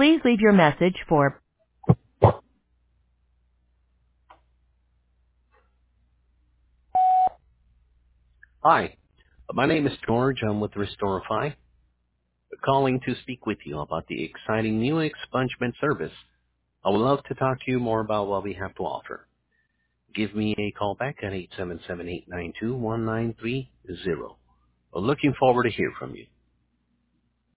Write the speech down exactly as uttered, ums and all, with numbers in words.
Please leave your message for Hi, my name is George. I'm with Restorify, calling to speak with you about the exciting new expungement service. I would love to talk to you more about what we have to offer. Give me a call back at eight seven seven, eight nine two, one nine three zero. Looking forward to hear from you.